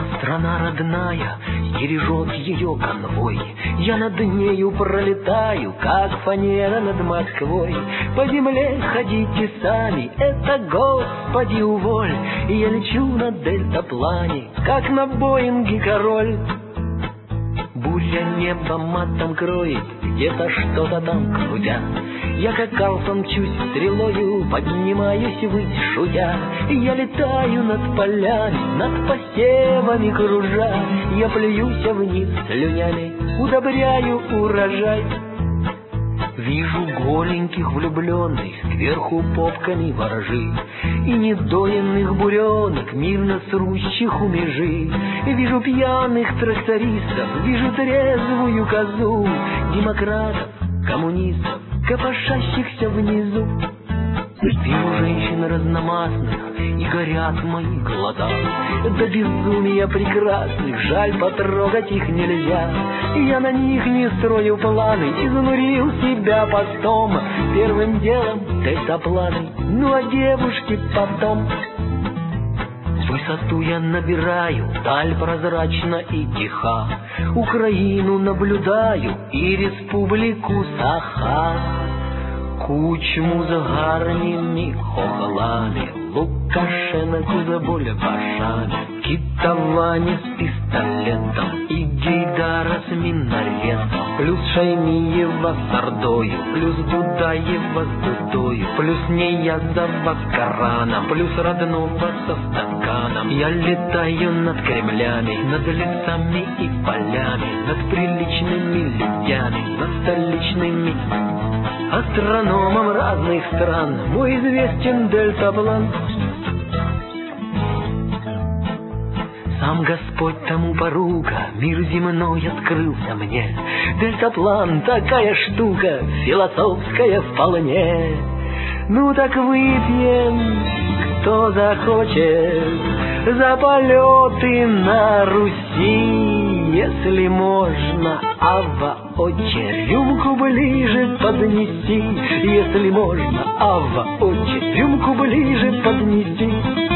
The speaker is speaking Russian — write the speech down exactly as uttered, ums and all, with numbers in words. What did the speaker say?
страна родная, стережет ее конвой. Я над нею пролетаю, как фанера над Москвой. По земле ходите сами, это Господи уволь. И я лечу на дельтаплане, как на Боинге король. Буря небо матом кроет, где-то что-то там крутя. Я как Карлсон мчусь стрелою, поднимаюсь ввысь шутя. Я летаю над полями, над посевами кружа. Я плююсь вниз слюнями, удобряю урожай. Вижу голеньких влюбленных, кверху попками ворожи, и недоенных буренок, мирно срущих у межи. Вижу пьяных трактористов, вижу трезвую козу, демократов, коммунистов, копошащихся внизу. Вижу женщин разномастных, и горят мои глаза. До безумия прекрасных, жаль, потрогать их нельзя. Я на них не строю планы, изнурил себя постом. Первым делом дельтапланы, ну а девушки потом. Высоту я набираю, даль прозрачна и тиха. Украину наблюдаю и республику Саха. Кучму за гарними хохлами, Лукашенко за бульбашами, Китоване с пистолетом и Гейдара с минаретом, плюс Шаймиева с ордою, плюс Дудаева с дудою, плюс Неязова с Кораном, плюс родного со стаканом. Я летаю над Кремлями, над лесами и полями, над приличными людьми, над столичными астрономом разных стран. Мой известен дельтаплан. Сам Господь тому порука, мир земной открылся мне. Дельтаплан такая штука, философская вполне. Ну так выпьем, кто захочет, за полеты на Руси, если можно. Ава, отче, рюмку ближе поднеси, если можно. Ава, отче, рюмку ближе поднеси.